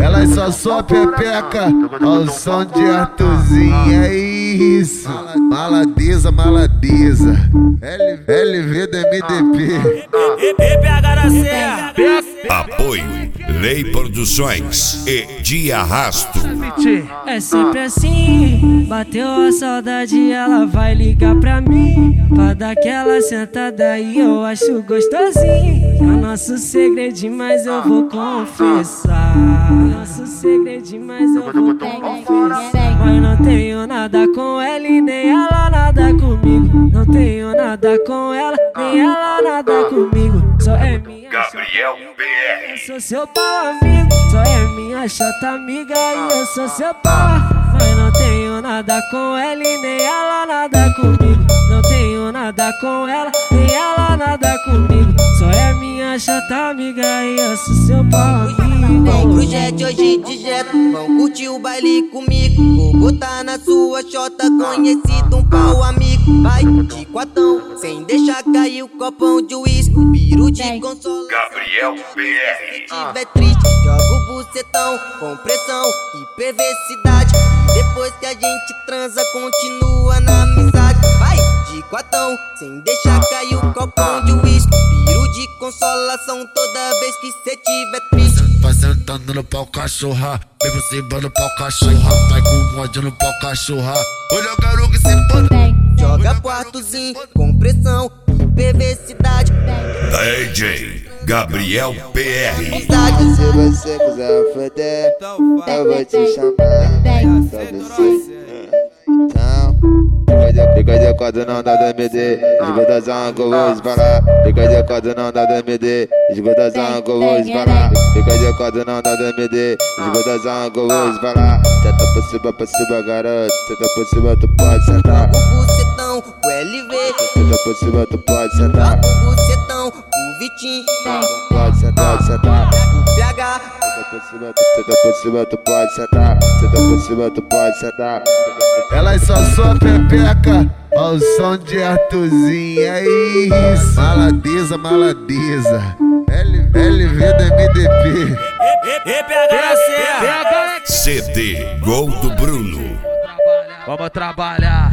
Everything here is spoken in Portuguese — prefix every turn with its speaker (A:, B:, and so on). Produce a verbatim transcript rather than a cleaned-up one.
A: Elas só só pepeca ao som de Arthurzinho, é isso. Maladeza, maladeza. L V do M D P.
B: Apoio Lei Produções e de Arrasto.
C: É sempre assim, bateu a saudade, ela vai ligar pra mim, pra dar aquela sentada e eu acho gostosinho. É nosso segredinho, mas eu vou confessar. Nosso segredinho, mas eu vou confessar. Mas não tenho nada com ela e nem ela nada comigo. Não tenho nada com ela, nem ela nada comigo. Só é minha
B: Gabriel P R.
C: eu sou seu pau amigo. Só é minha chata amiga e eu sou seu pau. Mas não tenho nada com ela e nem ela nada comigo. Não tenho nada com ela, nem ela nada comigo. Só é minha chata amiga e eu sou seu pau amigo.
D: Vem pro jet hoje de jet, vão curtir o baile comigo. Vou botar na sua chota, conhecido um pau amigo. Vai de quatão, sem deixar cair o copão de uísque. Piro de consolo,
B: Gabriel P R.
D: se tiver triste, joga o bucetão com pressão e perversidade. Depois que a gente transa, continua na amizade. Vai de quatão, sem deixar cair o copão de uísque. Piro de consolação toda vez que cê tiver triste.
A: Vai sentando no pau cachorra, vem por cima no pau cachorra. Vai com ódio no pau cachorra. Olha o garoto que se pode.
D: Joga quartozinho com pressão e perversidade.
B: D J Gabriel P R.
E: Se você quiser foder, eu vou te chamar pra você. Então, fica de quatro não dá D M D, esgotação que eu vou disparar. Fica de quatro não dá D M D, esgotação que eu vou disparar. Fica de quatro não dá D M D, esgotação que eu vou disparar. Senta por cima, por cima, garoto. Senta por cima, tu pode sentar.
D: O bucetão, o L V.
E: Senta por cima, tu pode sentar.
D: O bucetão, o Vitinho.
E: Pode sentar, pode sentar.
D: O P H.
E: Senta por cima, tu, senta por cima, tu pode sentar. Senta por cima, tu pode sentar.
A: Elas só só pepeca ao som de Arthurzinho, é isso. Maladeza, maladeza. L V do M D P.
B: C D Gol do Bruno.
F: Vamos trabalhar.